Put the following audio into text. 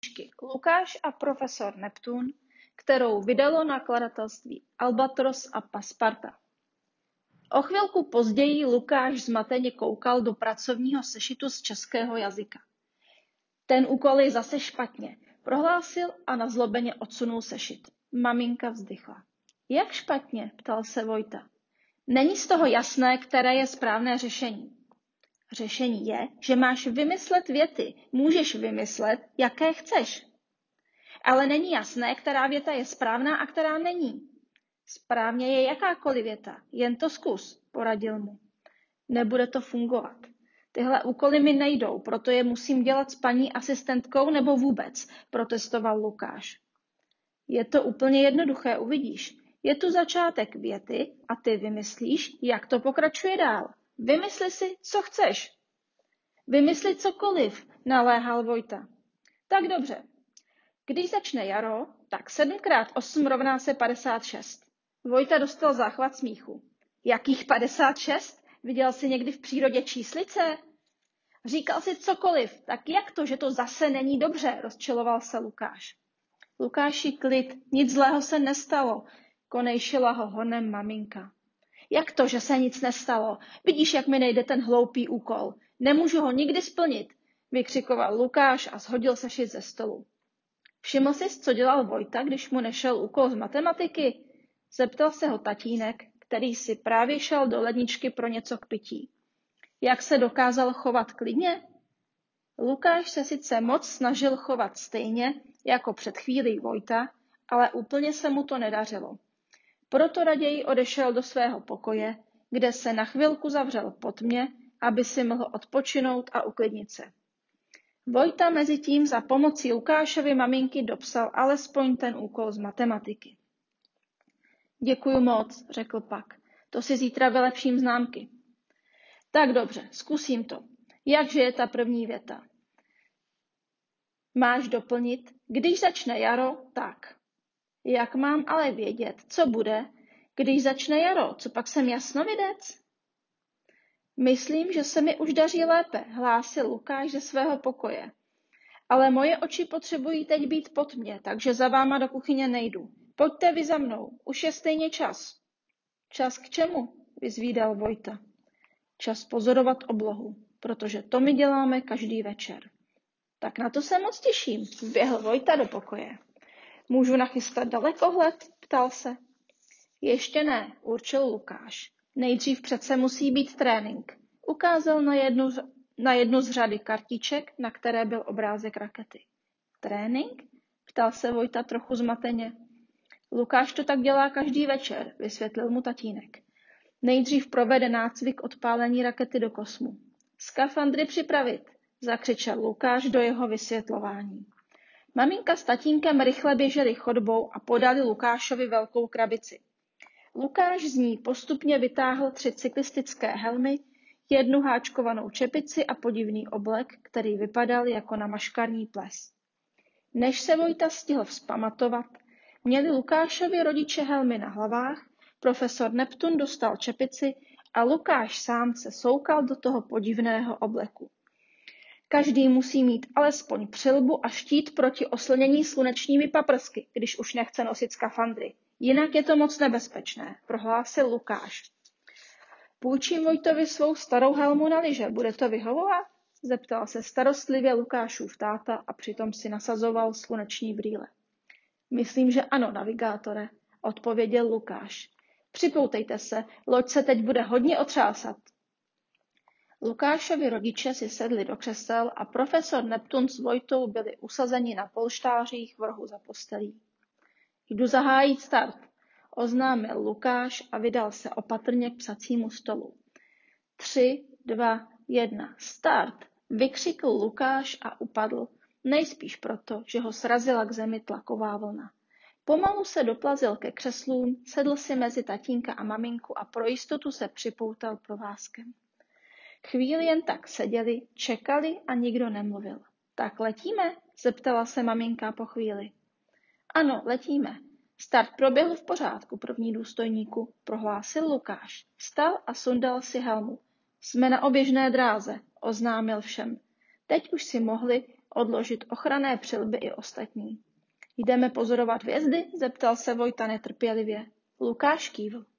Lukáš a profesor Neptun, kterou vydalo nakladatelství Albatros a Pasparta. O chvilku později Lukáš zmateně koukal do pracovního sešitu z českého jazyka. Ten úkol je zase špatně, prohlásil a nazlobeně odsunul sešit. Maminka vzdychla. Jak špatně? Ptal se Vojta. Není z toho jasné, které je správné řešení. Řešení je, že máš vymyslet věty. Můžeš vymyslet, jaké chceš. Ale není jasné, která věta je správná a která není. Správně je jakákoliv věta, jen to zkus, poradil mu. Nebude to fungovat. Tyhle úkoly mi nejdou, proto je musím dělat s paní asistentkou nebo vůbec, protestoval Lukáš. Je to úplně jednoduché, uvidíš. Je tu začátek věty a ty vymyslíš, jak to pokračuje dál. Vymysli si, co chceš. Vymysli cokoliv, naléhal Vojta. Tak dobře. Když začne jaro, tak 7x8 rovná se 56. Vojta dostal záchvat smíchu. Jakých 56? Viděl jsi někdy v přírodě číslice? Říkal si cokoliv, tak jak to, že to zase není dobře, rozčiloval se Lukáš. Lukáši, klid, nic zlého se nestalo, konejšila ho honem maminka. Jak to, že se nic nestalo? Vidíš, jak mi nejde ten hloupý úkol. Nemůžu ho nikdy splnit, vykřikoval Lukáš a shodil sešit ze stolu. Všiml jsi, co dělal Vojta, když mu nešel úkol z matematiky? Zeptal se ho tatínek, který si právě šel do ledničky pro něco k pití. Jak se dokázal chovat klidně? Lukáš se sice moc snažil chovat stejně, jako před chvílí Vojta, ale úplně se mu to nedařilo. Proto raději odešel do svého pokoje, kde se na chvilku zavřel po tmě, aby si mohl odpočinout a uklidnit se. Vojta mezitím za pomocí Lukášovy maminky dopsal alespoň ten úkol z matematiky. Děkuju moc, řekl pak. To si zítra vylepším známky. Tak dobře, zkusím to. Jakže je ta první věta? Máš doplnit, když začne jaro, tak. Jak mám ale vědět, co bude, když začne jaro? Co pak jsem jasnovidec? Myslím, že se mi už daří lépe, hlásil Lukáš ze svého pokoje. Ale moje oči potřebují teď být pod mě, takže za váma do kuchyně nejdu. Pojďte vy za mnou, už je stejně čas. Čas k čemu? Vyzvídal Vojta. Čas pozorovat oblohu, protože to my děláme každý večer. Tak na to se moc těším, vběhl Vojta do pokoje. Můžu nachystat dalekohled? Ptal se. Ještě ne, určil Lukáš. Nejdřív přece musí být trénink. Ukázal na jednu z řady kartiček, na které byl obrázek rakety. Trénink? Ptal se Vojta trochu zmateně. Lukáš to tak dělá každý večer, vysvětlil mu tatínek. Nejdřív provede nácvik odpálení rakety do kosmu. Skafandry připravit, zakřičel Lukáš do jeho vysvětlování. Maminka s tatínkem rychle běželi chodbou a podali Lukášovi velkou krabici. Lukáš z ní postupně vytáhl 3 cyklistické helmy, 1 háčkovanou čepici a podivný oblek, který vypadal jako namaškarní ples. Než se Vojta stihl vzpamatovat, měli Lukášovi rodiče helmy na hlavách, profesor Neptun dostal čepici a Lukáš sám se soukal do toho podivného obleku. Každý musí mít alespoň přilbu a štít proti oslnění slunečními paprsky, když už nechce nosit skafandry. Jinak je to moc nebezpečné, prohlásil Lukáš. Půjčím Vojtovi svou starou helmu na lyže, bude to vyhovovat? Zeptal se starostlivě Lukášův táta a přitom si nasazoval sluneční brýle. Myslím, že ano, navigátore, odpověděl Lukáš. Připoutejte se, loď se teď bude hodně otřásat. Lukášovi rodiče si sedli do křesel a profesor Neptun s Vojtou byli usazeni na polštářích v rohu za postelí. Jdu zahájit start, oznámil Lukáš a vydal se opatrně k psacímu stolu. 3, 2, 1, start, vykřikl Lukáš a upadl, nejspíš proto, že ho srazila k zemi tlaková vlna. Pomalu se doplazil ke křeslům, sedl si mezi tatínka a maminku a pro jistotu se připoutal provázkem. Chvíli jen tak seděli, čekali a nikdo nemluvil. Tak letíme? Zeptala se maminka po chvíli. Ano, letíme. Start proběhl v pořádku, první důstojníku, prohlásil Lukáš. Vstal a sundal si helmu. Jsme na oběžné dráze, oznámil všem. Teď už si mohli odložit ochranné přilby i ostatní. Jdeme pozorovat hvězdy? Zeptal se Vojta netrpělivě. Lukáš kývl.